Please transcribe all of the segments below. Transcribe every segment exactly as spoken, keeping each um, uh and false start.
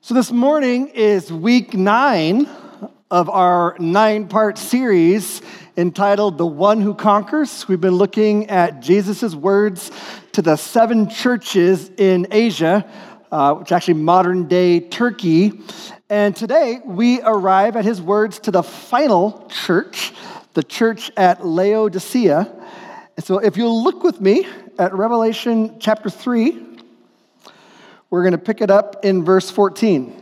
So this morning is week nine of our nine-part series entitled The One Who Conquers. We've been looking at Jesus' words to the seven churches in Asia, uh, which is actually modern-day Turkey. And today we arrive at his words to the final church, the church at Laodicea. And so if you'll look with me at Revelation chapter three, we're going to pick it up in verse fourteen.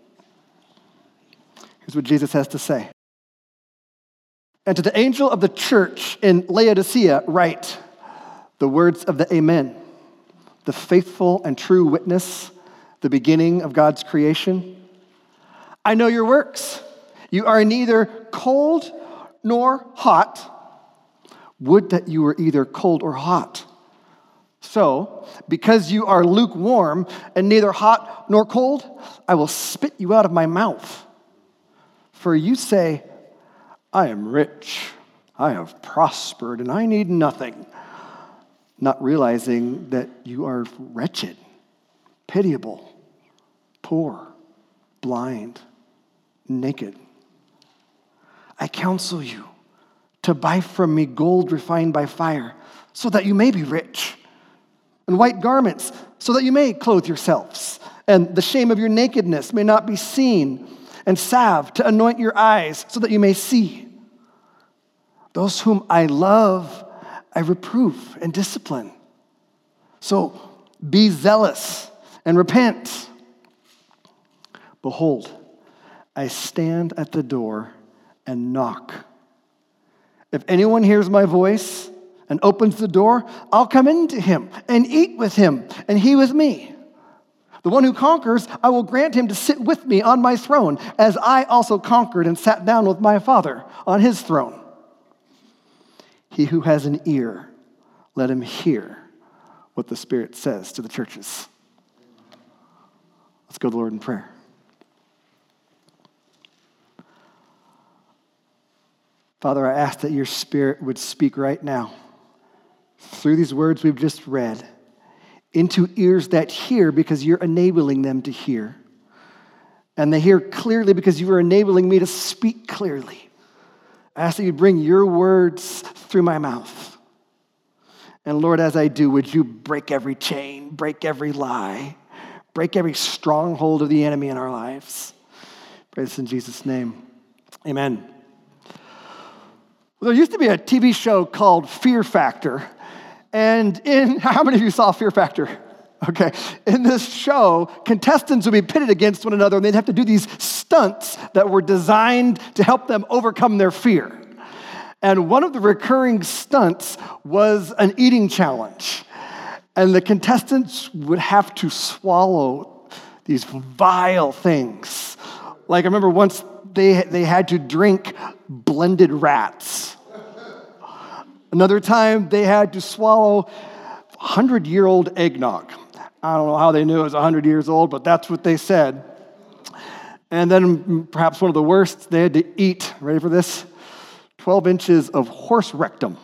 Here's what Jesus has to say. And to the angel of the church in Laodicea write the words of the Amen, the faithful and true witness, the beginning of God's creation. I know your works. You are neither cold nor hot. Would that you were either cold or hot. So, because you are lukewarm and neither hot nor cold, I will spit you out of my mouth. For you say, I am rich, I have prospered, and I need nothing, not realizing that you are wretched, pitiable, poor, blind, naked. I counsel you to buy from me gold refined by fire, so that you may be rich, and white garments, so that you may clothe yourselves, and the shame of your nakedness may not be seen, and salve to anoint your eyes, so that you may see. Those whom I love, I reprove and discipline. So be zealous and repent. Behold, I stand at the door and knock. If anyone hears my voice and opens the door, I'll come into him and eat with him, and he with me. The one who conquers, I will grant him to sit with me on my throne, as I also conquered and sat down with my Father on his throne. He who has an ear, let him hear what the Spirit says to the churches. Let's go to the Lord in prayer. Father, I ask that your Spirit would speak right now through these words we've just read into ears that hear because you're enabling them to hear. And they hear clearly because you are enabling me to speak clearly. I ask that you bring your words through my mouth. And Lord, as I do, would you break every chain, break every lie, break every stronghold of the enemy in our lives. Pray this in Jesus' name. Amen. Well, there used to be a T V show called Fear Factor. And in, how many of you saw Fear Factor? Okay. In this show, contestants would be pitted against one another, and they'd have to do these stunts that were designed to help them overcome their fear. And one of the recurring stunts was an eating challenge. And the contestants would have to swallow these vile things. Like I remember once they, they had to drink blended rats. Another time, they had to swallow one hundred-year-old eggnog. I don't know how they knew it was one hundred years old, but that's what they said. And then perhaps one of the worst, they had to eat, ready for this, twelve inches of horse rectum.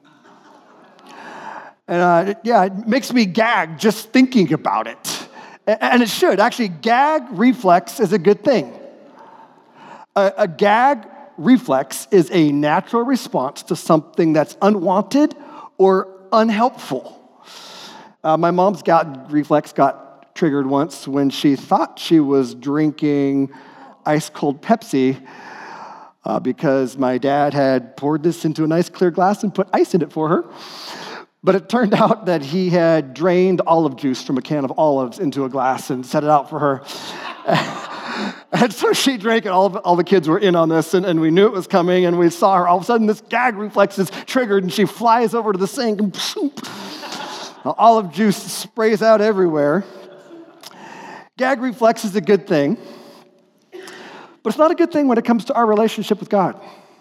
And uh, yeah, it makes me gag just thinking about it. And it should. Actually, gag reflex is a good thing. A, a gag reflex is a natural response to something that's unwanted or unhelpful. Uh, my mom's got reflex got triggered once when she thought she was drinking ice-cold Pepsi uh, because my dad had poured this into a nice clear glass and put ice in it for her. But it turned out that he had drained olive juice from a can of olives into a glass and set it out for her. And so she drank, and all, of, all the kids were in on this, and, and we knew it was coming, and we saw her. All of a sudden, this gag reflex is triggered, and she flies over to the sink, and the olive juice sprays out everywhere. Gag reflex is a good thing, but it's not a good thing when it comes to our relationship with God.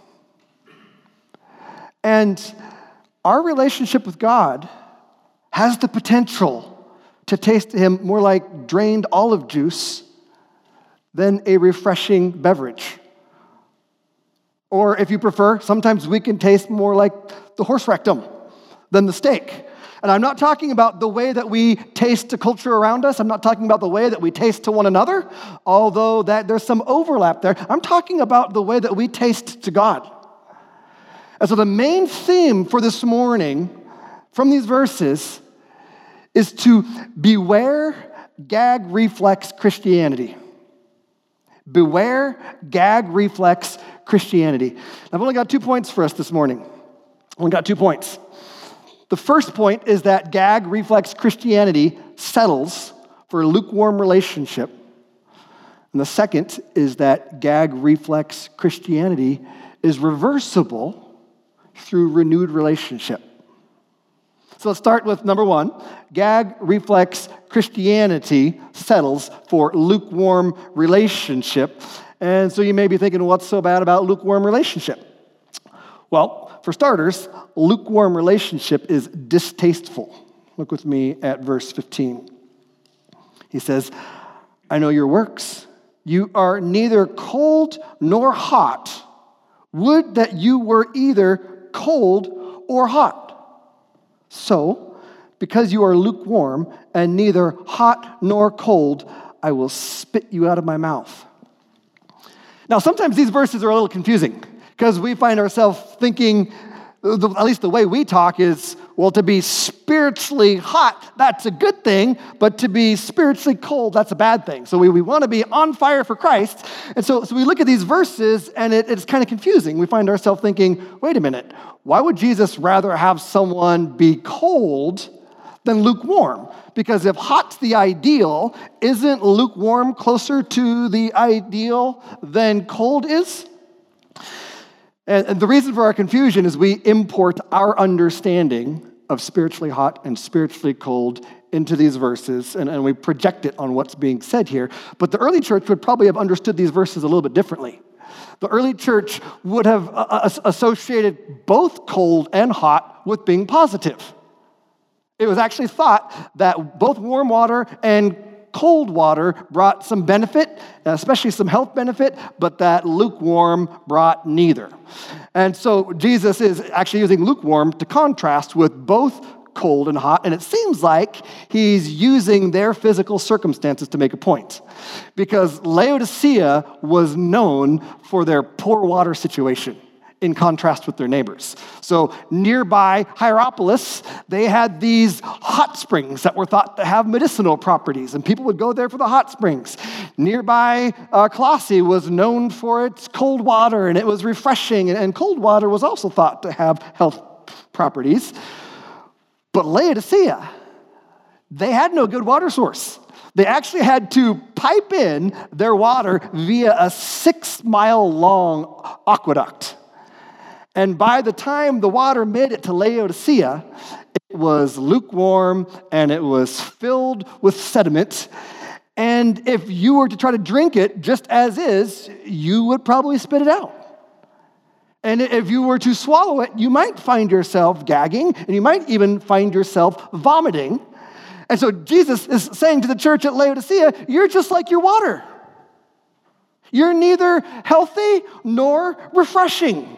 And our relationship with God has the potential to taste to him more like drained olive juice than a refreshing beverage. Or if you prefer, sometimes we can taste more like the horse rectum than the steak. And I'm not talking about the way that we taste the culture around us. I'm not talking about the way that we taste to one another, although that there's some overlap there. I'm talking about the way that we taste to God. And so the main theme for this morning from these verses is to beware gag reflex Christianity. Beware gag reflex Christianity. I've only got two points for us this morning. I've only got two points. The first point is that gag reflex Christianity settles for a lukewarm relationship. And the second is that gag reflex Christianity is reversible through renewed relationship. So let's start with number one. Gag reflex Christianity settles for lukewarm relationship. And so you may be thinking, what's so bad about lukewarm relationship? Well, for starters, lukewarm relationship is distasteful. Look with me at verse fifteen. He says, I know your works. You are neither cold nor hot. Would that you were either cold or hot. So, because you are lukewarm and neither hot nor cold, I will spit you out of my mouth. Now, sometimes these verses are a little confusing because we find ourselves thinking, at least the way we talk is, well, to be spiritually hot, that's a good thing, but to be spiritually cold, that's a bad thing. So we, we want to be on fire for Christ. And so, so we look at these verses, and it, it's kind of confusing. We find ourselves thinking, wait a minute, why would Jesus rather have someone be cold than lukewarm? Because if hot's the ideal, isn't lukewarm closer to the ideal than cold is? And the reason for our confusion is we import our understanding of spiritually hot and spiritually cold into these verses, and, and we project it on what's being said here. But the early church would probably have understood these verses a little bit differently. The early church would have uh, associated both cold and hot with being positive. It was actually thought that both warm water and cold water brought some benefit, especially some health benefit, but that lukewarm brought neither. And so Jesus is actually using lukewarm to contrast with both cold and hot, and it seems like he's using their physical circumstances to make a point. Because Laodicea was known for their poor water situation, in contrast with their neighbors. So nearby Hierapolis, they had these hot springs that were thought to have medicinal properties, and people would go there for the hot springs. Nearby uh, Colossae was known for its cold water, and it was refreshing, and, and cold water was also thought to have health properties. But Laodicea, they had no good water source. They actually had to pipe in their water via a six-mile-long aqueduct. And by the time the water made it to Laodicea, it was lukewarm and it was filled with sediment. And if you were to try to drink it just as is, you would probably spit it out. And if you were to swallow it, you might find yourself gagging, and you might even find yourself vomiting. And so Jesus is saying to the church at Laodicea, you're just like your water. You're neither healthy nor refreshing.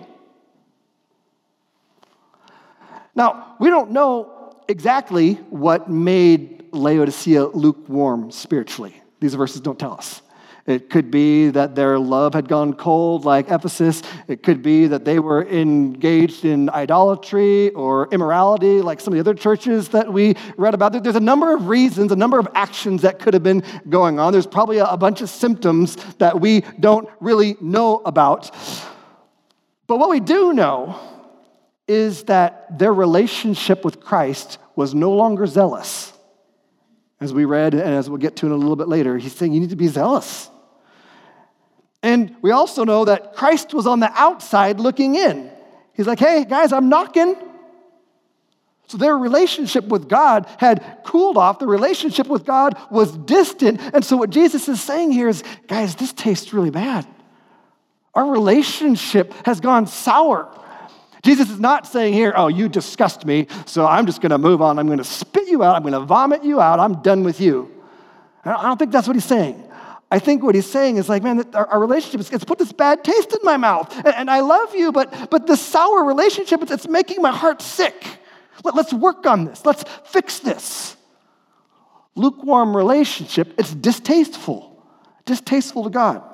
Now, we don't know exactly what made Laodicea lukewarm spiritually. These verses don't tell us. It could be that their love had gone cold like Ephesus. It could be that they were engaged in idolatry or immorality like some of the other churches that we read about. There's a number of reasons, a number of actions that could have been going on. There's probably a bunch of symptoms that we don't really know about. But what we do know is that their relationship with Christ was no longer zealous. As we read, and as we'll get to in a little bit later, he's saying you need to be zealous. And we also know that Christ was on the outside looking in. He's like, hey, guys, I'm knocking. So their relationship with God had cooled off. The relationship with God was distant. And so what Jesus is saying here is, guys, this tastes really bad. Our relationship has gone sour. Jesus is not saying here, oh, you disgust me, so I'm just going to move on. I'm going to spit you out. I'm going to vomit you out. I'm done with you. I don't think that's what he's saying. I think what he's saying is like, man, our, our relationship, is, it's put this bad taste in my mouth. And, and I love you, but but this sour relationship, it's, it's making my heart sick. Let, let's work on this. Let's fix this. Lukewarm relationship, it's distasteful. Distasteful to God.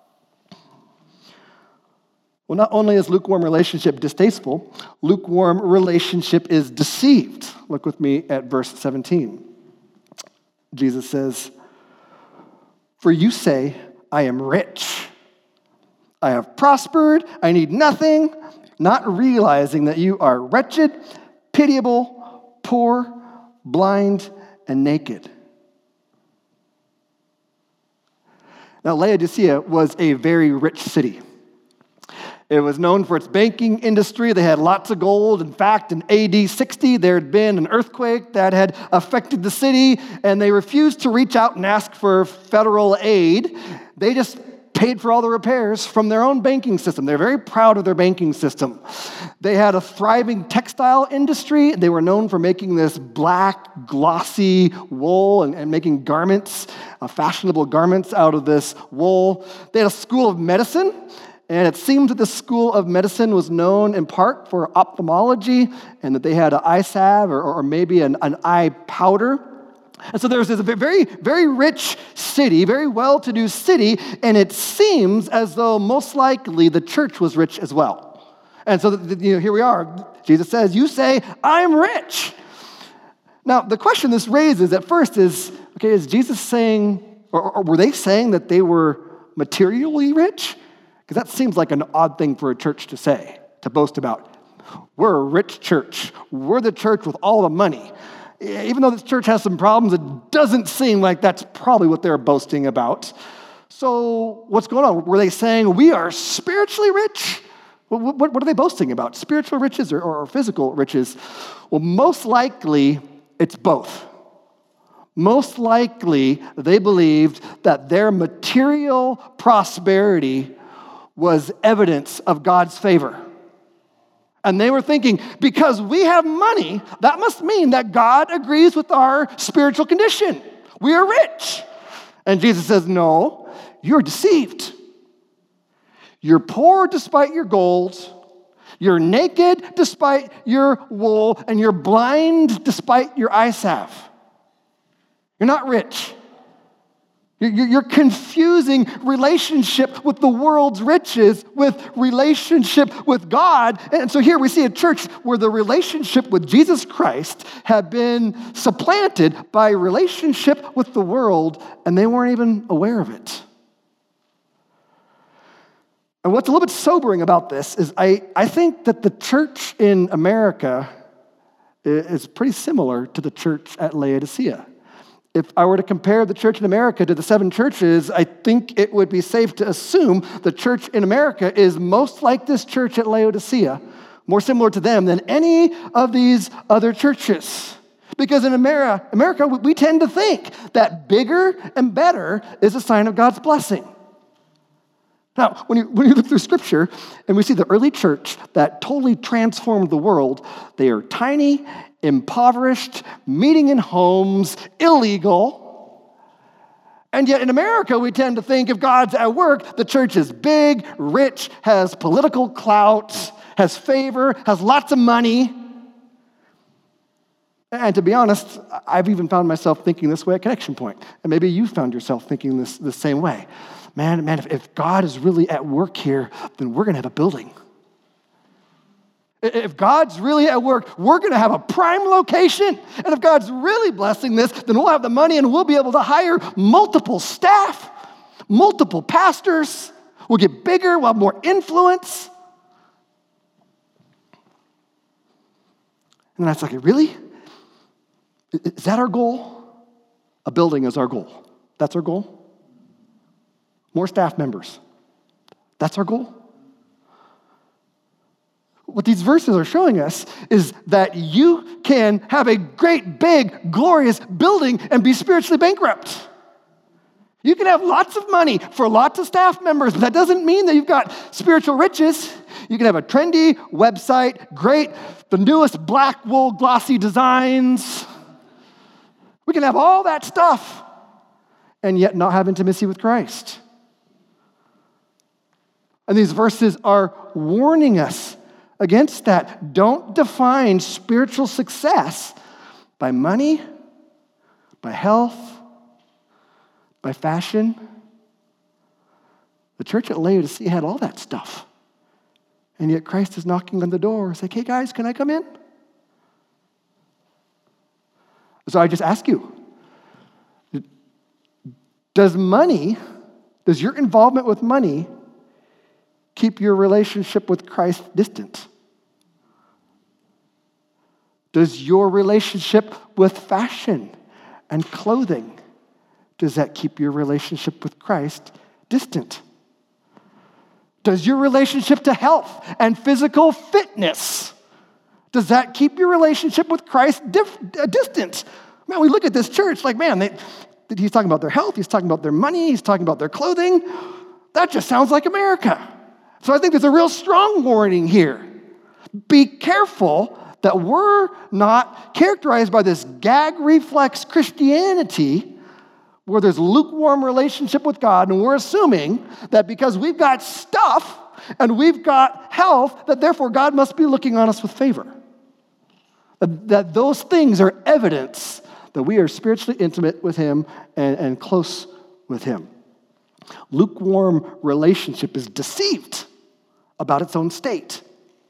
Well, not only is lukewarm relationship distasteful, lukewarm relationship is deceived. Look with me at verse seventeen. Jesus says, "For you say, I am rich. I have prospered. I need nothing," not realizing that you are wretched, pitiable, poor, blind, and naked. Now, Laodicea was a very rich city. It was known for its banking industry. They had lots of gold. In fact, in A D sixty, there had been an earthquake that had affected the city, and they refused to reach out and ask for federal aid. They just paid for all the repairs from their own banking system. They're very proud of their banking system. They had a thriving textile industry. They were known for making this black, glossy wool and, and making garments, uh, fashionable garments out of this wool. They had a school of medicine. And it seems that the school of medicine was known in part for ophthalmology, and that they had an eye salve or, or maybe an, an eye powder. And so there's this very, very rich city, very well-to-do city, and it seems as though most likely the church was rich as well. And so you know, here we are. Jesus says, "You say, I'm rich." Now, the question this raises at first is, okay, is Jesus saying, or, or were they saying that they were materially rich? Because that seems like an odd thing for a church to say, to boast about. We're a rich church. We're the church with all the money. Even though this church has some problems, it doesn't seem like that's probably what they're boasting about. So what's going on? Were they saying we are spiritually rich? What, what, what are they boasting about? Spiritual riches or, or physical riches? Well, most likely it's both. Most likely they believed that their material prosperity was evidence of God's favor. And they were thinking, because we have money, that must mean that God agrees with our spiritual condition. We are rich. And Jesus says, no, you're deceived. You're poor despite your gold. You're naked despite your wool. And you're blind despite your eye salve. You're not rich. You're confusing relationship with the world's riches with relationship with God. And so here we see a church where the relationship with Jesus Christ had been supplanted by relationship with the world, and they weren't even aware of it. And what's a little bit sobering about this is I, I think that the church in America is pretty similar to the church at Laodicea. If I were to compare the church in America to the seven churches, I think it would be safe to assume the church in America is most like this church at Laodicea, more similar to them than any of these other churches. Because in America, America, we tend to think that bigger and better is a sign of God's blessing. Now, when you, when you look through Scripture and we see the early church that totally transformed the world, they are tiny, impoverished, meeting in homes, illegal. And yet in America, we tend to think if God's at work, the church is big, rich, has political clout, has favor, has lots of money. And to be honest, I've even found myself thinking this way at Connection Point. And maybe you found yourself thinking this the same way. Man, man, if, if God is really at work here, then we're going to have a building. If God's really at work, we're going to have a prime location. And if God's really blessing this, then we'll have the money and we'll be able to hire multiple staff, multiple pastors. We'll get bigger, we'll have more influence. And then I was like, really? Is that our goal? A building is our goal. That's our goal? More staff members. That's our goal? What these verses are showing us is that you can have a great, big, glorious building and be spiritually bankrupt. You can have lots of money for lots of staff members, but that doesn't mean that you've got spiritual riches. You can have a trendy website, great, the newest black wool glossy designs. We can have all that stuff and yet not have intimacy with Christ. And these verses are warning us against that. Don't define spiritual success by money, by health, by fashion. The church at Laodicea had all that stuff. And yet Christ is knocking on the door. He's like, hey guys, can I come in? So I just ask you, does money, does your involvement with money keep your relationship with Christ distant? Does your relationship with fashion and clothing, does that keep your relationship with Christ distant? Does your relationship to health and physical fitness, does that keep your relationship with Christ dif- uh, distant? Man, we look at this church like, man, they, he's talking about their health, he's talking about their money, he's talking about their clothing. That just sounds like America. So I think there's a real strong warning here. Be careful that we're not characterized by this gag reflex Christianity where there's lukewarm relationship with God, and we're assuming that because we've got stuff and we've got health, that therefore God must be looking on us with favor. That, that those things are evidence that we are spiritually intimate with Him and, and close with Him. Lukewarm relationship is deceived about its own state.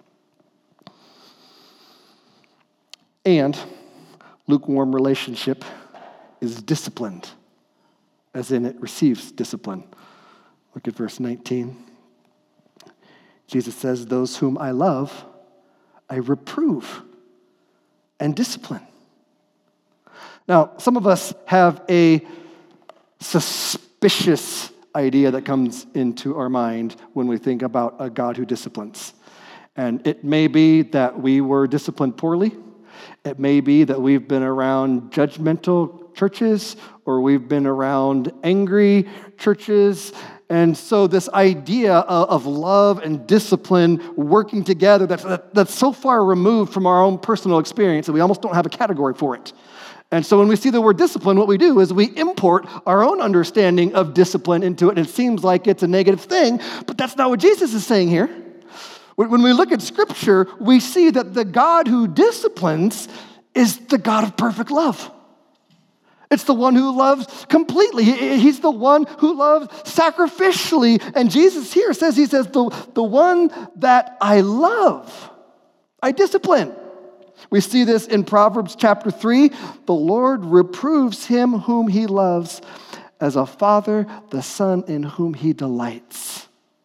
And lukewarm relationship is disciplined, as in it receives discipline. Look at verse nineteen. Jesus says, those whom I love, I reprove and discipline. Now, some of us have a suspicious idea that comes into our mind when we think about a God who disciplines. And it may be that we were disciplined poorly. It may be that we've been around judgmental churches, or we've been around angry churches. And so this idea of love and discipline working together, that's, that's so far removed from our own personal experience that we almost don't have a category for it. And so when we see the word discipline, what we do is we import our own understanding of discipline into it, and it seems like it's a negative thing, but that's not what Jesus is saying here. When we look at Scripture, we see that the God who disciplines is the God of perfect love. It's the one who loves completely. He's the one who loves sacrificially. And Jesus here says, he says, the, the one that I love, I discipline. We see this in Proverbs chapter three. The Lord reproves him whom he loves, as a father the son in whom he delights.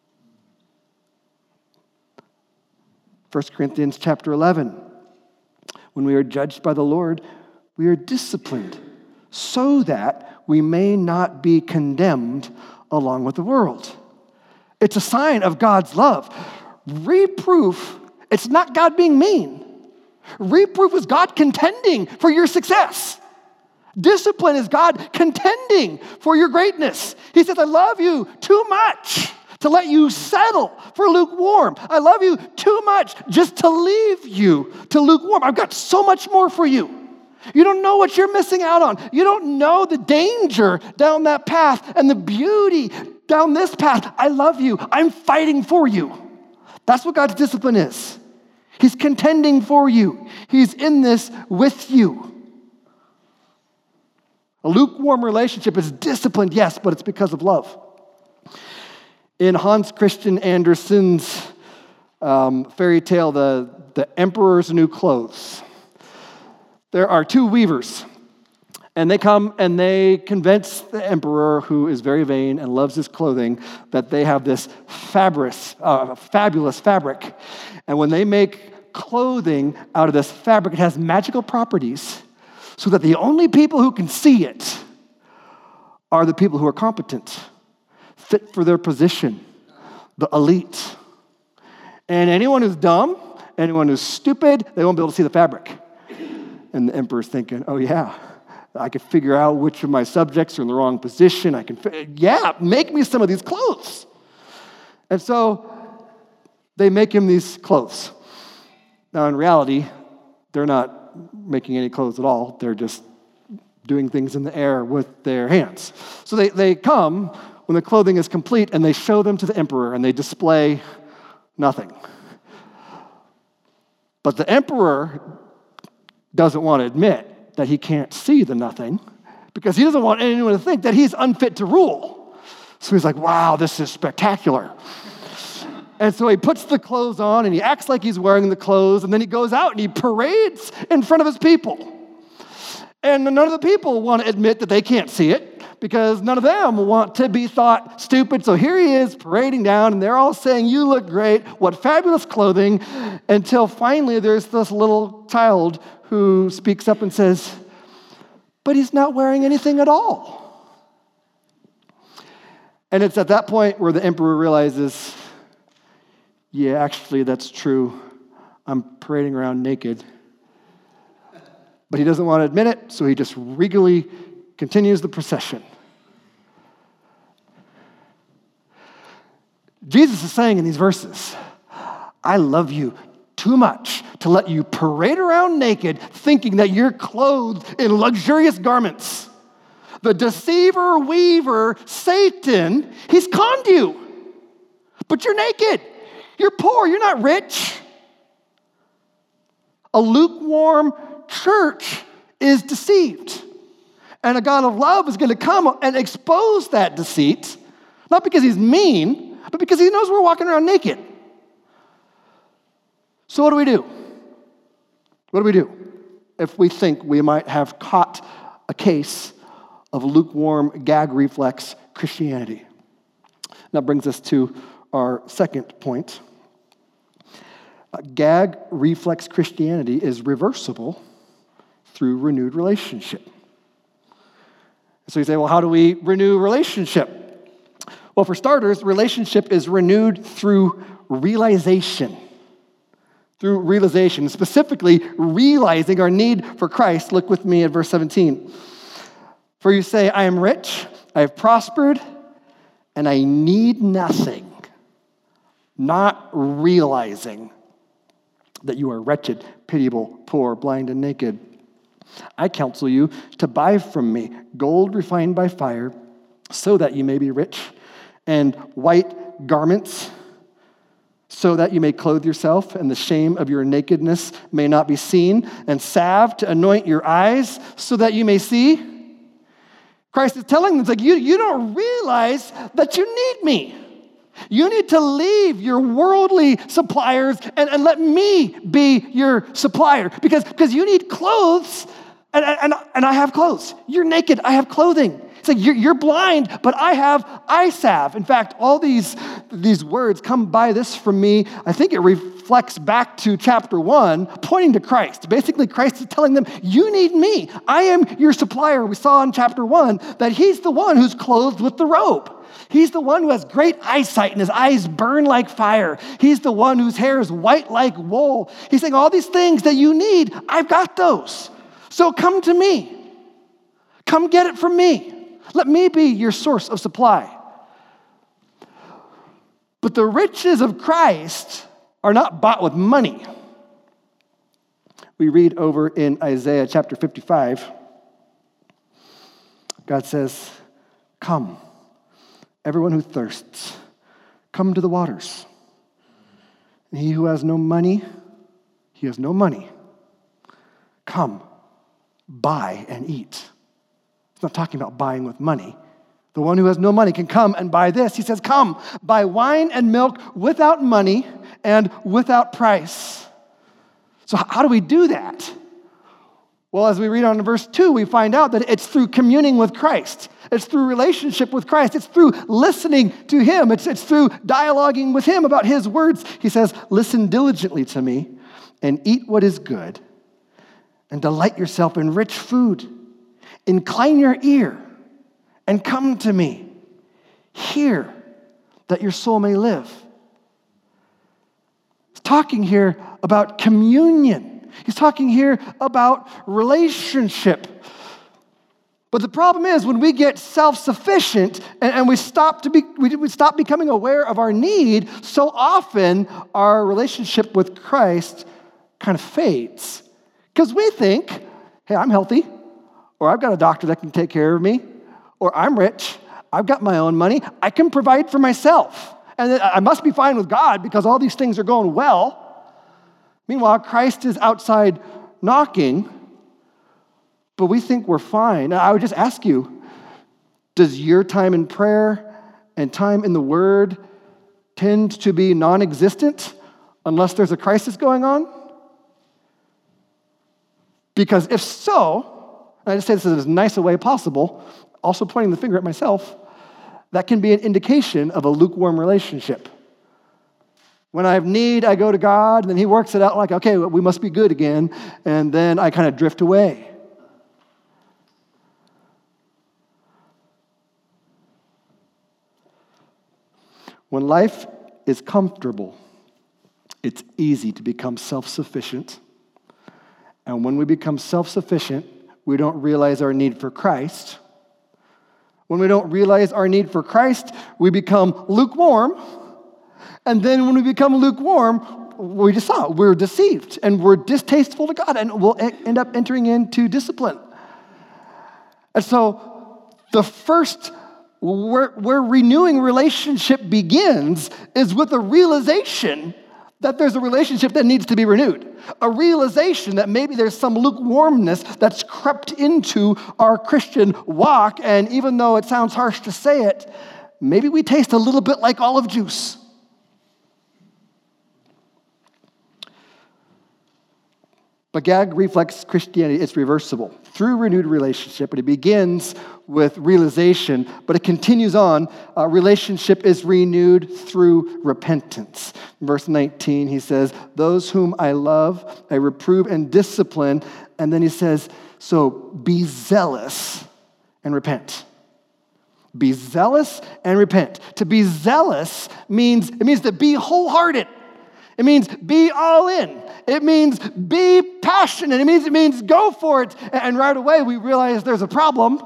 First Corinthians chapter eleven. When we are judged by the Lord, we are disciplined so that we may not be condemned along with the world. It's a sign of God's love. Reproof, it's not God being mean. Reproof is God contending for your success. Discipline is God contending for your greatness. He says, I love you too much to let you settle for lukewarm. I love you too much just to leave you to lukewarm. I've got so much more for you. You don't know what you're missing out on. You don't know the danger down that path and the beauty down this path. I love you. I'm fighting for you. That's what God's discipline is. He's contending for you. He's in this with you. A lukewarm relationship is disciplined, yes, but it's because of love. In Hans Christian Andersen's um, fairy tale, the, the Emperor's New Clothes, there are two weavers, and they come and they convince the emperor, who is very vain and loves his clothing, that they have this fabulous, uh, fabulous fabric. And when they make clothing out of this fabric, it has magical properties, so that the only people who can see it are the people who are competent, fit for their position, the elite. And anyone who's dumb, anyone who's stupid, they won't be able to see the fabric. And the emperor's thinking, oh yeah, I can figure out which of my subjects are in the wrong position. I can, fi- yeah, make me some of these clothes. And so they make him these clothes. Now in reality, they're not making any clothes at all. They're just doing things in the air with their hands. So they, they come when the clothing is complete, and they show them to the emperor, and they display nothing. But the emperor doesn't want to admit that he can't see the nothing because he doesn't want anyone to think that he's unfit to rule. So he's like, wow, this is spectacular. And so he puts the clothes on and he acts like he's wearing the clothes, and then he goes out and he parades in front of his people. And none of the people want to admit that they can't see it because none of them want to be thought stupid. So here he is parading down, and they're all saying, you look great, what fabulous clothing, until finally there's this little child who speaks up and says, but he's not wearing anything at all. And it's at that point where the emperor realizes, yeah, actually, that's true. I'm parading around naked. But he doesn't want to admit it, so he just regally continues the procession. Jesus is saying in these verses, I love you too much to let you parade around naked thinking that you're clothed in luxurious garments. The deceiver, weaver, Satan, he's conned you. But you're naked. You're poor. You're not rich. A lukewarm church is deceived. And a God of love is going to come and expose that deceit, not because he's mean, but because he knows we're walking around naked. So what do we do? What do we do if we think we might have caught a case of lukewarm gag reflex Christianity? That brings us to our second point. Uh, gag reflex Christianity is reversible through renewed relationship. So you say, well, how do we renew relationship? Well, for starters, relationship is renewed through realization. Through realization, specifically realizing our need for Christ. Look with me at verse seventeen. For you say, I am rich, I have prospered, and I need nothing. Not realizing that you are wretched, pitiable, poor, blind, and naked. I counsel you to buy from me gold refined by fire, so that you may be rich, and white garments, so that you may clothe yourself, and the shame of your nakedness may not be seen, and salve to anoint your eyes, so that you may see. Christ is telling them, it's like, you, you don't realize that you need me. You need to leave your worldly suppliers and, and let me be your supplier, because, because you need clothes, and, and, and I have clothes. You're naked, I have clothing. It's like you're, you're blind, but I have eye salve. In fact, all these, these words come by this from me. I think it reflects back to chapter one, pointing to Christ. Basically, Christ is telling them, you need me. I am your supplier. We saw in chapter one that he's the one who's clothed with the robe. He's the one who has great eyesight and his eyes burn like fire. He's the one whose hair is white like wool. He's saying all these things that you need, I've got those. So come to me. Come get it from me. Let me be your source of supply. But the riches of Christ are not bought with money. We read over in Isaiah chapter fifty-five, God says, come, everyone who thirsts, come to the waters. And he who has no money, he has no money. Come, buy and eat. He's not talking about buying with money. The one who has no money can come and buy this. He says, come, buy wine and milk without money and without price. So how do we do that? Well, as we read on in verse two, we find out that it's through communing with Christ. It's through relationship with Christ. It's through listening to him. It's, it's through dialoguing with him about his words. He says, listen diligently to me and eat what is good and delight yourself in rich food. Incline your ear and come to me. Hear that your soul may live. He's talking here about communion. He's talking here about relationship. But the problem is when we get self-sufficient and, and we stop to be we, we stop becoming aware of our need, so often our relationship with Christ kind of fades. Because we think, hey, I'm healthy. Or I've got a doctor that can take care of me. Or I'm rich. I've got my own money. I can provide for myself. And I must be fine with God because all these things are going well. Meanwhile, Christ is outside knocking, but we think we're fine. I would just ask you, does your time in prayer and time in the Word tend to be non-existent unless there's a crisis going on? Because if so, and I just say this in as nice a way possible, also pointing the finger at myself, that can be an indication of a lukewarm relationship. When I have need, I go to God, and then He works it out like, okay, we must be good again, and then I kind of drift away. When life is comfortable, it's easy to become self-sufficient. And when we become self-sufficient, we don't realize our need for Christ. When we don't realize our need for Christ, we become lukewarm. And then when we become lukewarm, we just saw we're deceived and we're distasteful to God, and we'll end up entering into discipline. And so the first where, where renewing relationship begins is with a realization that there's a relationship that needs to be renewed. A realization that maybe there's some lukewarmness that's crept into our Christian walk, and even though it sounds harsh to say it, maybe we taste a little bit like olive juice. But gag reflex Christianity, it's reversible through renewed relationship, but it begins with realization, but it continues on. Uh, relationship is renewed through repentance. In verse nineteen, he says, those whom I love, I reprove and discipline. And then he says, so be zealous and repent. Be zealous and repent. To be zealous means, it means to be wholehearted. It means be all in. It means be passionate. It means, it means go for it. And right away we realize there's a problem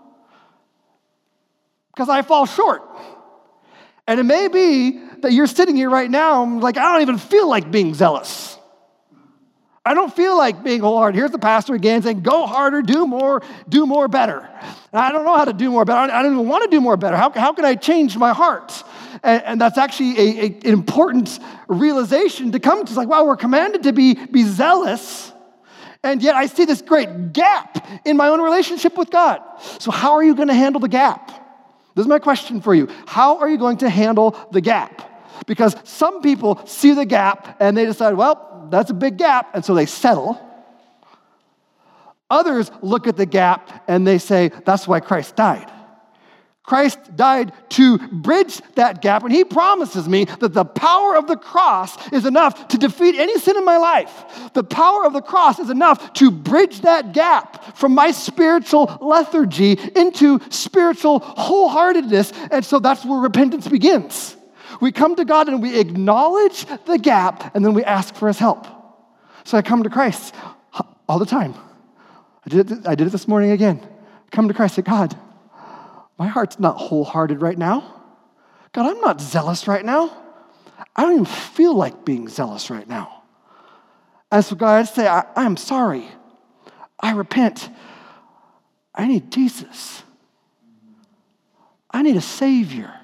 because I fall short. And it may be that you're sitting here right now like, I don't even feel like being zealous. I don't feel like being wholehearted. Here's the pastor again saying, go harder, do more, do more better. And I don't know how to do more better. I don't even want to do more better. How, how can I change my heart? And, and that's actually a, a, an important realization to come to. It's like, wow, we're commanded to be, be zealous, and yet I see this great gap in my own relationship with God. So how are you going to handle the gap? This is my question for you. How are you going to handle the gap? Because some people see the gap and they decide, well, that's a big gap, and so they settle. Others look at the gap and they say, that's why Christ died. Christ died to bridge that gap, and He promises me that the power of the cross is enough to defeat any sin in my life. The power of the cross is enough to bridge that gap from my spiritual lethargy into spiritual wholeheartedness, and so that's where repentance begins. We come to God and we acknowledge the gap, and then we ask for His help. So I come to Christ all the time. I did it, I did it this morning again. I come to Christ and say, God, my heart's not wholehearted right now. God, I'm not zealous right now. I don't even feel like being zealous right now. And so God, I say, I, I'm sorry. I repent. I need Jesus. I need a Savior.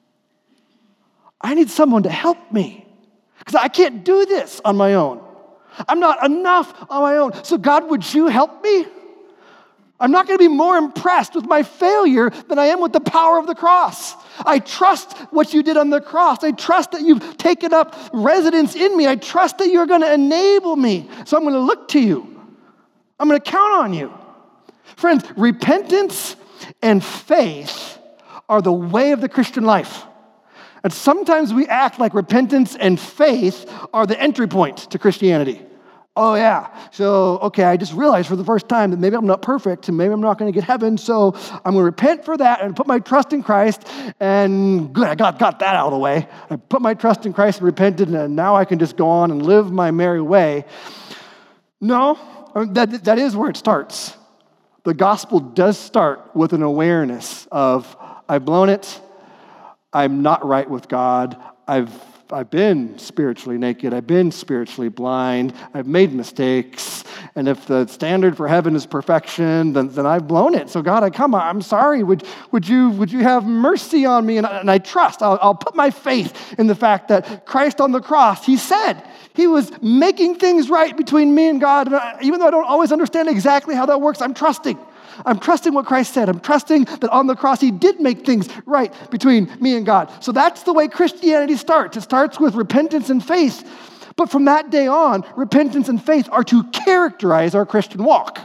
I need someone to help me because I can't do this on my own. I'm not enough on my own. So God, would you help me? I'm not going to be more impressed with my failure than I am with the power of the cross. I trust what you did on the cross. I trust that you've taken up residence in me. I trust that you're going to enable me. So I'm going to look to you. I'm going to count on you. Friends, repentance and faith are the way of the Christian life. And sometimes we act like repentance and faith are the entry point to Christianity. Oh, yeah. So, okay, I just realized for the first time that maybe I'm not perfect and maybe I'm not going to get heaven, so I'm going to repent for that and put my trust in Christ, and good, I got, got that out of the way. I put my trust in Christ and repented, and now I can just go on and live my merry way. No, that, that is where it starts. The gospel does start with an awareness of, I've blown it, I'm not right with God, I've I've been spiritually naked. I've been spiritually blind. I've made mistakes. And if the standard for heaven is perfection, then, then I've blown it. So God, I come, I'm sorry. Would, would, you, would you have mercy on me? And I, and I trust. I'll, I'll put my faith in the fact that Christ on the cross, he said he was making things right between me and God. And I, even though I don't always understand exactly how that works, I'm trusting. I'm trusting what Christ said. I'm trusting that on the cross, he did make things right between me and God. So that's the way Christianity starts. It starts with repentance and faith. But from that day on, repentance and faith are to characterize our Christian walk.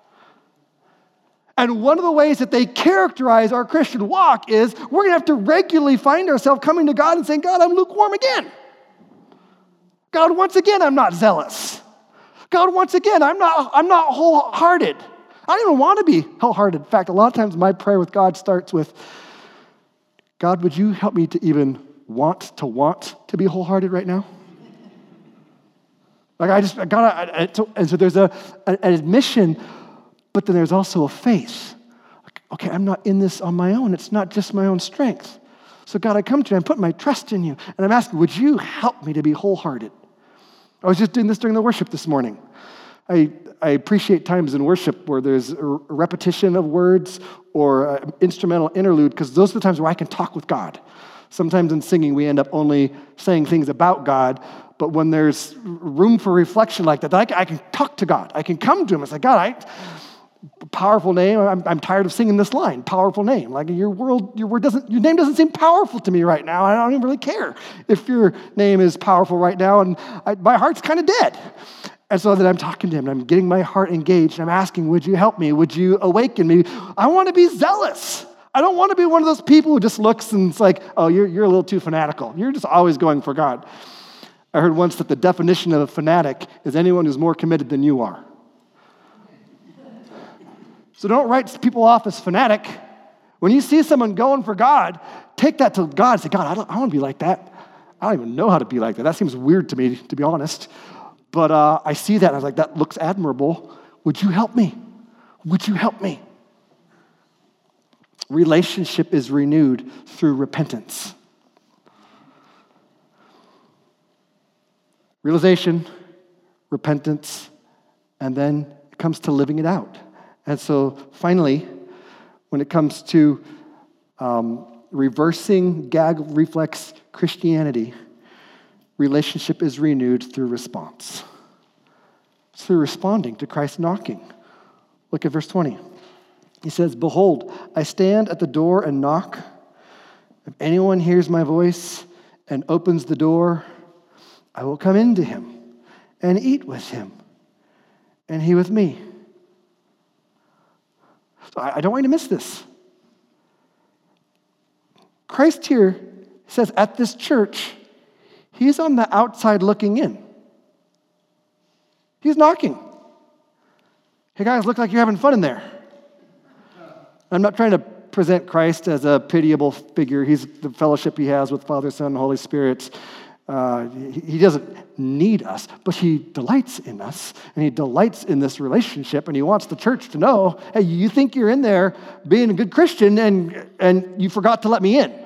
And one of the ways that they characterize our Christian walk is we're going to have to regularly find ourselves coming to God and saying, God, I'm lukewarm again. God, once again, I'm not zealous. God, once again, I'm not, I'm not wholehearted. I don't even want to be wholehearted. In fact, a lot of times my prayer with God starts with, God, would you help me to even want to want to be wholehearted right now? Like I just, I gotta, I, and so there's a, an admission, but then there's also a faith. Okay, I'm not in this on my own. It's not just my own strength. So God, I come to you, I'm putting my trust in you, and I'm asking, would you help me to be wholehearted? I was just doing this during the worship this morning. I, I appreciate times in worship where there's a repetition of words or an instrumental interlude, because those are the times where I can talk with God. Sometimes in singing, we end up only saying things about God, but when there's room for reflection like that, I can, I can talk to God. I can come to him and say, God, I, powerful name. I'm, I'm tired of singing this line, powerful name. Like your world, your word doesn't, your name doesn't seem powerful to me right now. I don't even really care if your name is powerful right now, and I, my heart's kind of dead. And so then I'm talking to him, and I'm getting my heart engaged, and I'm asking, would you help me? Would you awaken me? I want to be zealous. I don't want to be one of those people who just looks and it's like, oh, you're, you're a little too fanatical. You're just always going for God. I heard once that the definition of a fanatic is anyone who's more committed than you are. So don't write people off as fanatic. When you see someone going for God, take that to God and say, God, I, don't, I want to be like that. I don't even know how to be like that. That seems weird to me, to be honest. But uh, I see that, and I was like, that looks admirable. Would you help me? Would you help me? Relationship is renewed through repentance. Realization, repentance, and then it comes to living it out. And so finally, when it comes to um, reversing gag reflex Christianity, relationship is renewed through response. It's through responding to Christ knocking. Look at verse twenty. He says, behold, I stand at the door and knock. If anyone hears my voice and opens the door, I will come into him and eat with him, and he with me. So I don't want you to miss this. Christ here says at this church, he's on the outside looking in. He's knocking. Hey guys, look like you're having fun in there. I'm not trying to present Christ as a pitiable figure. He's the fellowship he has with Father, Son, and Holy Spirit. Uh, he, he doesn't need us, but he delights in us, and he delights in this relationship, and he wants the church to know, hey, you think you're in there being a good Christian, and, and you forgot to let me in.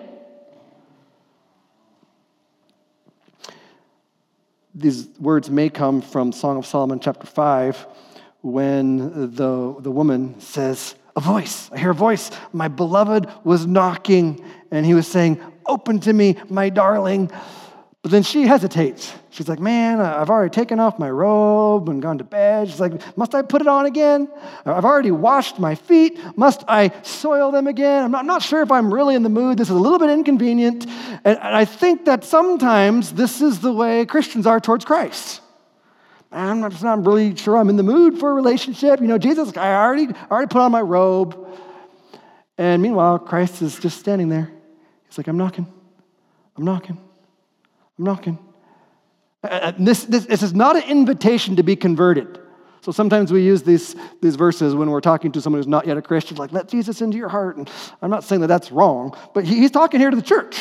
These words may come from Song of Solomon chapter five, when the, the woman says, a voice, I hear a voice, my beloved was knocking, and he was saying, open to me, my darling. But then she hesitates. She's like, man, I've already taken off my robe and gone to bed. She's like, must I put it on again? I've already washed my feet. Must I soil them again? I'm not, I'm not sure if I'm really in the mood. This is a little bit inconvenient. And, and I think that sometimes this is the way Christians are towards Christ. I'm not, I'm not really sure I'm in the mood for a relationship. You know, Jesus, I already, I already put on my robe. And meanwhile, Christ is just standing there. He's like, I'm knocking. I'm knocking. I'm knocking. And this, this, this is not an invitation to be converted. So sometimes we use these, these verses when we're talking to someone who's not yet a Christian, like, let Jesus into your heart. And I'm not saying that that's wrong, but he, he's talking here to the church.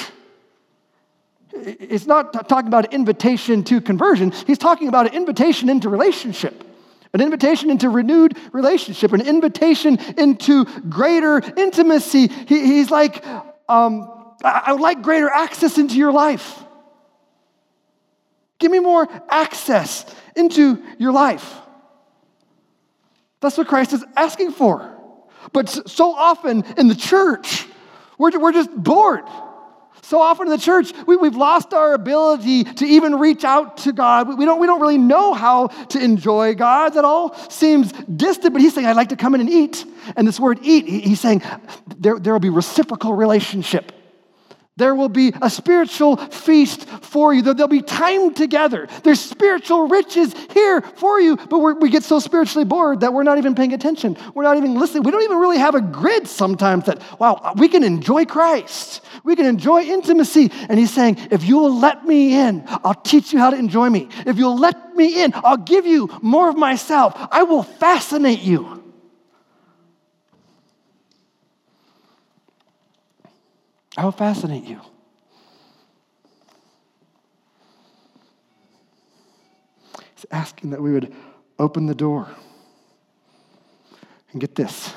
It's not t- talking about an invitation to conversion. He's talking about an invitation into relationship, an invitation into renewed relationship, an invitation into greater intimacy. He, he's like, um, I, I would like greater access into your life. Give me more access into your life. That's what Christ is asking for. But so often in the church, we're, we're just bored. So often in the church, we, we've lost our ability to even reach out to God. We, we, don't, we don't really know how to enjoy God. That all seems distant, but he's saying, I'd like to come in and eat. And this word eat, he, he's saying there, there will be reciprocal relationship. There will be a spiritual feast for you. There'll be time together. There's spiritual riches here for you, but we're, we get so spiritually bored that we're not even paying attention. We're not even listening. We don't even really have a grid sometimes that, wow, we can enjoy Christ. We can enjoy intimacy. And he's saying, if you will let me in, I'll teach you how to enjoy me. If you'll let me in, I'll give you more of myself. I will fascinate you. I will fascinate you. He's asking that we would open the door. And get this.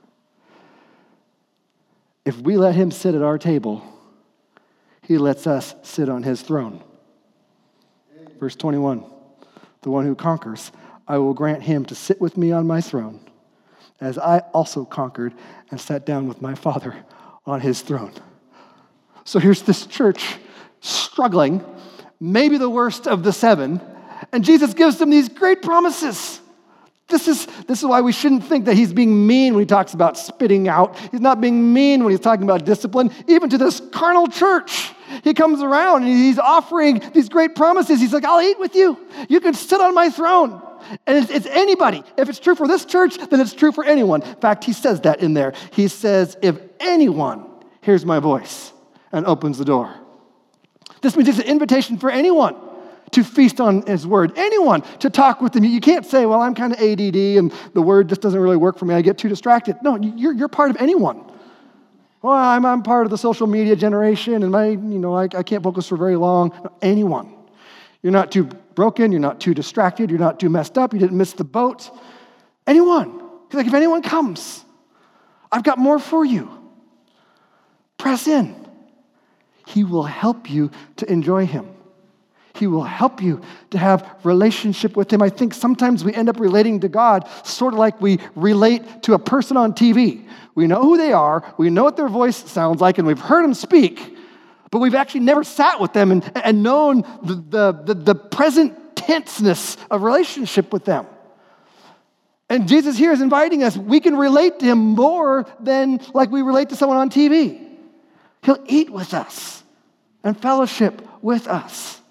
If we let him sit at our table, he lets us sit on his throne. Verse twenty-one, the one who conquers, I will grant him to sit with me on my throne, as I also conquered and sat down with my Father on his throne. So here's this church struggling, maybe the worst of the seven, and Jesus gives them these great promises. This is, this is why we shouldn't think that he's being mean when he talks about spitting out. He's not being mean when he's talking about discipline. Even to this carnal church, he comes around and he's offering these great promises. He's like, I'll eat with you. You can sit on my throne. And it's, it's anybody. If it's true for this church, then it's true for anyone. In fact, he says that in there. He says, if anyone hears my voice and opens the door. This means it's an invitation for anyone to feast on his word. Anyone to talk with him. You can't say, well, I'm kind of A D D and the word just doesn't really work for me. I get too distracted. No, you're, you're part of anyone. Well, I'm, I'm part of the social media generation and my, you know, I, I can't focus for very long. No, anyone. You're not too broken. You're not too distracted. You're not too messed up. You didn't miss the boat. Anyone. He's like, if anyone comes, I've got more for you. Press in. He will help you to enjoy him. He will help you to have relationship with him. I think sometimes we end up relating to God sort of like we relate to a person on T V. We know who they are, we know what their voice sounds like, and we've heard them speak, but we've actually never sat with them and, and known the, the, the, the present tenseness of relationship with them. And Jesus here is inviting us. We can relate to him more than like we relate to someone on T V. He'll eat with us and fellowship with us.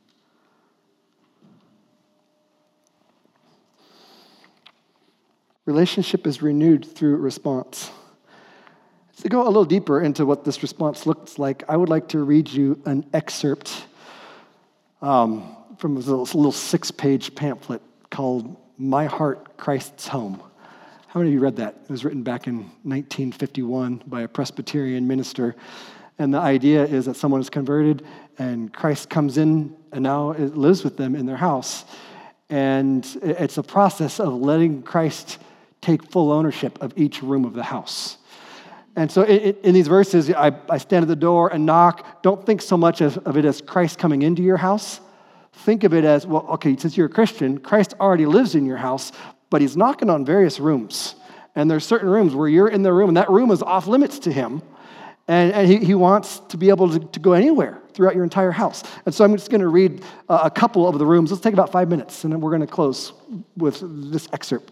Relationship is renewed through response. To go a little deeper into what this response looks like, I would like to read you an excerpt um, from a little, little six-page pamphlet called My Heart, Christ's Home. How many of you read that? It was written back in nineteen fifty-one by a Presbyterian minister. And the idea is that someone is converted and Christ comes in and now lives with them in their house. And it's a process of letting Christ take full ownership of each room of the house. And so in these verses, I, I stand at the door and knock. Don't think so much of, of it as Christ coming into your house. Think of it as, well, okay, since you're a Christian, Christ already lives in your house, but he's knocking on various rooms. And there's certain rooms where you're in the room, and that room is off limits to him. And, and he, he wants to be able to, to go anywhere throughout your entire house. And so I'm just going to read uh, a couple of the rooms. Let's take about five minutes, and then we're going to close with this excerpt.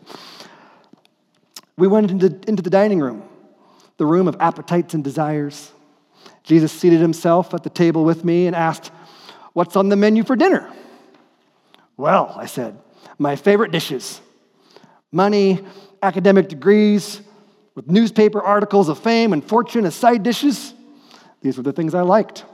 We went into, into the dining room, the room of appetites and desires. Jesus seated himself at the table with me and asked, "What's on the menu for dinner?" "Well," I said, "my favorite dishes. Money, academic degrees, with newspaper articles of fame and fortune as side dishes. These were the things I liked.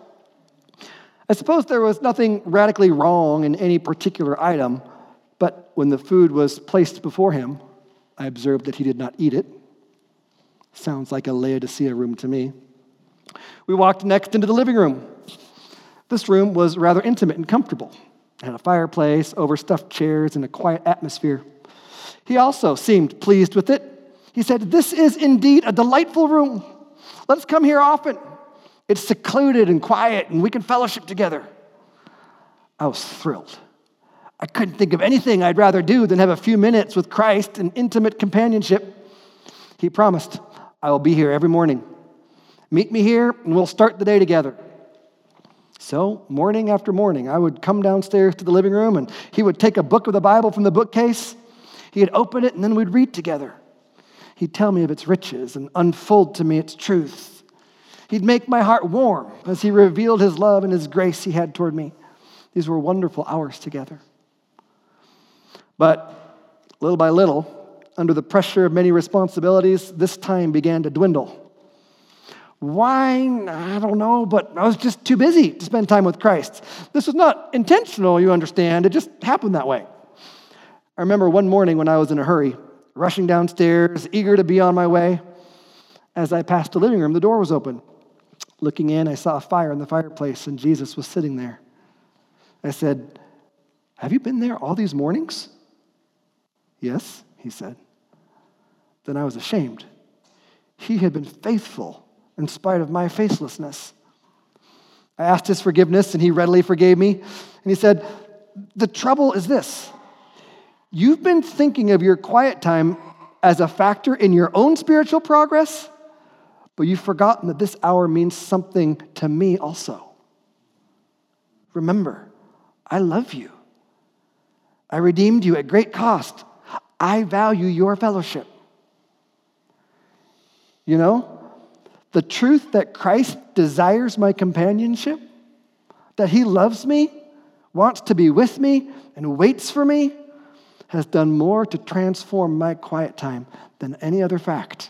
I suppose there was nothing radically wrong in any particular item, but when the food was placed before him, I observed that he did not eat it. Sounds like a Laodicea room to me. We walked next into the living room. This room was rather intimate and comfortable. It had a fireplace, overstuffed chairs, and a quiet atmosphere. He also seemed pleased with it. He said, "This is indeed a delightful room. Let's come here often. It's secluded and quiet, and we can fellowship together." I was thrilled. I couldn't think of anything I'd rather do than have a few minutes with Christ in intimate companionship. He promised, I will be here every morning. Meet me here and we'll start the day together. So morning after morning, I would come downstairs to the living room and he would take a book of the Bible from the bookcase. He'd open it and then we'd read together. He'd tell me of its riches and unfold to me its truth. He'd make my heart warm as he revealed his love and his grace he had toward me. These were wonderful hours together. But little by little, under the pressure of many responsibilities, this time began to dwindle. Why? I don't know, but I was just too busy to spend time with Christ. This was not intentional, you understand. It just happened that way. I remember one morning when I was in a hurry, rushing downstairs, eager to be on my way. As I passed the living room, the door was open. Looking in, I saw a fire in the fireplace, and Jesus was sitting there. I said, have you been there all these mornings? Yes, he said. Then I was ashamed. He had been faithful in spite of my faithlessness. I asked his forgiveness, and he readily forgave me. And he said, the trouble is this. You've been thinking of your quiet time as a factor in your own spiritual progress, but you've forgotten that this hour means something to me also. Remember, I love you. I redeemed you at great cost. I value your fellowship. You know, the truth that Christ desires my companionship, that he loves me, wants to be with me, and waits for me, has done more to transform my quiet time than any other fact.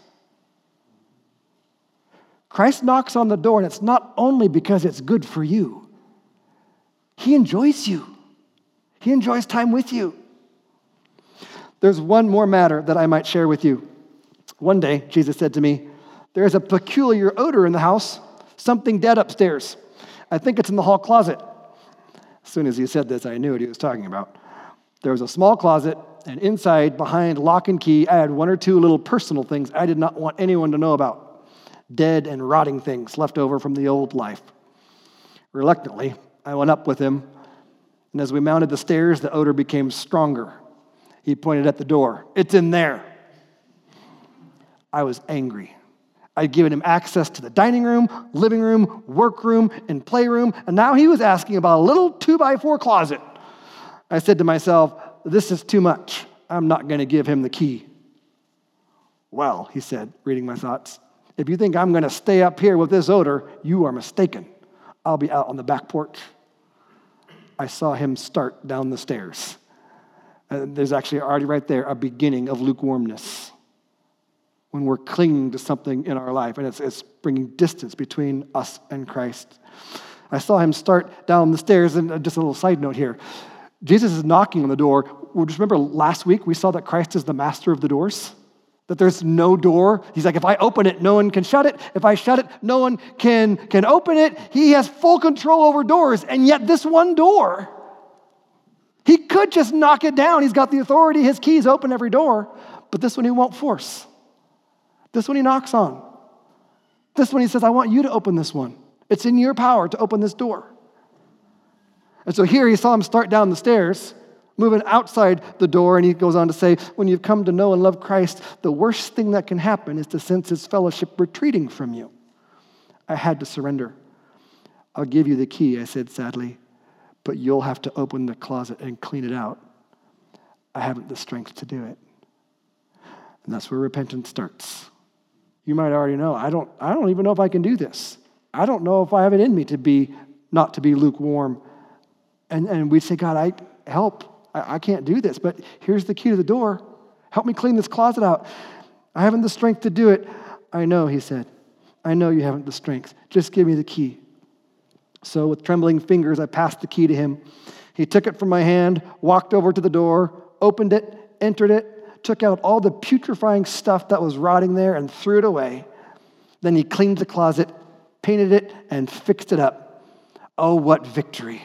Christ knocks on the door, and it's not only because it's good for you. He enjoys you. He enjoys time with you. There's one more matter that I might share with you. One day, Jesus said to me, there's a peculiar odor in the house, something dead upstairs. I think it's in the hall closet. As soon as he said this, I knew what he was talking about. There was a small closet, and inside, behind lock and key, I had one or two little personal things I did not want anyone to know about. Dead and rotting things left over from the old life. Reluctantly, I went up with him, and as we mounted the stairs, the odor became stronger. He pointed at the door. It's in there. I was angry. I'd given him access to the dining room, living room, workroom, and playroom, and now he was asking about a little two-by-four closet. I said to myself, this is too much. I'm not going to give him the key. Well, he said, reading my thoughts, if you think I'm going to stay up here with this odor, you are mistaken. I'll be out on the back porch. I saw him start down the stairs. And there's actually already right there a beginning of lukewarmness. When we're clinging to something in our life, and it's, it's bringing distance between us and Christ. I saw him start down the stairs, and just a little side note here. Jesus is knocking on the door. Well, just remember last week we saw that Christ is the master of the doors, that there's no door. He's like, if I open it, no one can shut it. If I shut it, no one can, can open it. He has full control over doors, and yet this one door, he could just knock it down. He's got the authority. His keys open every door, but this one he won't force. This one he knocks on. This one he says, I want you to open this one. It's in your power to open this door. And so here he saw him start down the stairs, moving outside the door, and he goes on to say, when you've come to know and love Christ, the worst thing that can happen is to sense his fellowship retreating from you. I had to surrender. I'll give you the key, I said sadly, but you'll have to open the closet and clean it out. I haven't the strength to do it. And that's where repentance starts. You might already know, I don't, I don't even know if I can do this. I don't know if I have it in me to be, not to be lukewarm. And, and we'd say, God, I help. I, I can't do this, but here's the key to the door. Help me clean this closet out. I haven't the strength to do it. I know, he said. I know you haven't the strength. Just give me the key. So with trembling fingers, I passed the key to him. He took it from my hand, walked over to the door, opened it, entered it, took out all the putrefying stuff that was rotting there and threw it away. Then he cleaned the closet, painted it, and fixed it up. Oh, what victory.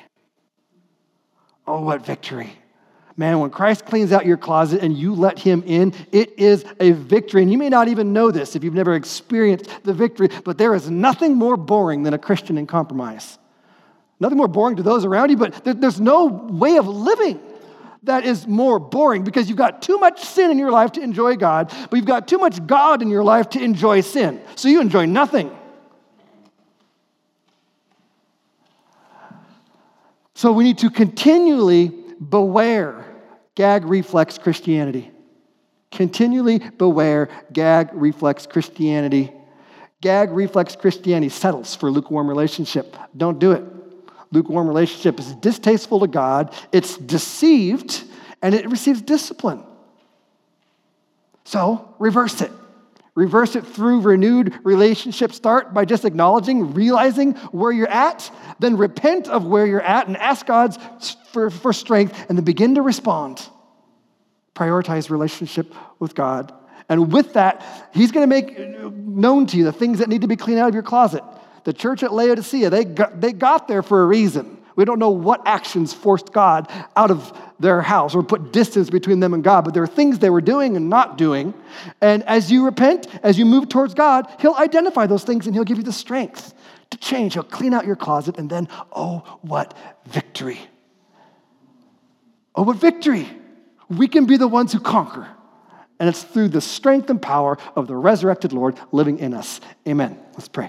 Oh, what victory. Man, when Christ cleans out your closet and you let him in, it is a victory. And you may not even know this if you've never experienced the victory, but there is nothing more boring than a Christian in compromise. Nothing more boring to those around you, but there, there's no way of living that is more boring because you've got too much sin in your life to enjoy God, but you've got too much God in your life to enjoy sin. So you enjoy nothing. So we need to continually beware gag reflex Christianity. Continually beware gag reflex Christianity. Gag reflex Christianity settles for lukewarm relationship. Don't do it. Lukewarm relationship is distasteful to God, it's deceived, and it receives discipline. So reverse it. Reverse it through renewed relationship. Start by just acknowledging, realizing where you're at, then repent of where you're at and ask God for, for strength, and then begin to respond. Prioritize relationship with God. And with that, he's going to make known to you the things that need to be cleaned out of your closet. The church at Laodicea, they got, they got there for a reason. We don't know what actions forced God out of their house or put distance between them and God, but there are things they were doing and not doing. And as you repent, as you move towards God, he'll identify those things and he'll give you the strength to change. He'll clean out your closet, and then, oh, what victory. Oh, what victory. We can be the ones who conquer. And it's through the strength and power of the resurrected Lord living in us. Amen. Let's pray.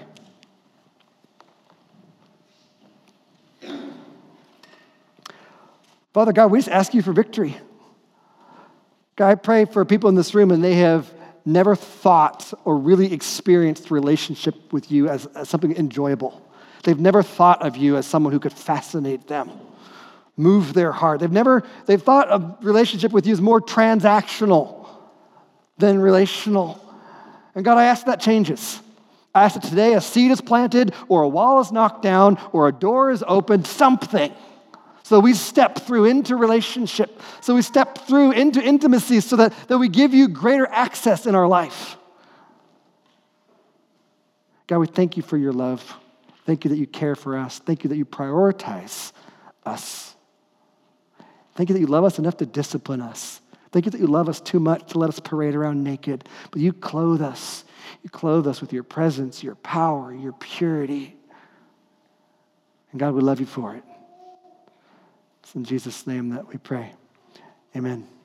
Father God, we just ask you for victory. God, I pray for people in this room and they have never thought or really experienced relationship with you as, as something enjoyable. They've never thought of you as someone who could fascinate them, move their heart. They've never, they've thought of relationship with you as more transactional than relational. And God, I ask that changes. I ask that today a seed is planted or a wall is knocked down or a door is opened, something. So we step through into relationship. So we step through into intimacy so that, that we give you greater access in our life. God, we thank you for your love. Thank you that you care for us. Thank you that you prioritize us. Thank you that you love us enough to discipline us. Thank you that you love us too much to let us parade around naked. But you clothe us. You clothe us with your presence, your power, your purity. And God, we love you for it. It's in Jesus' name that we pray. Amen.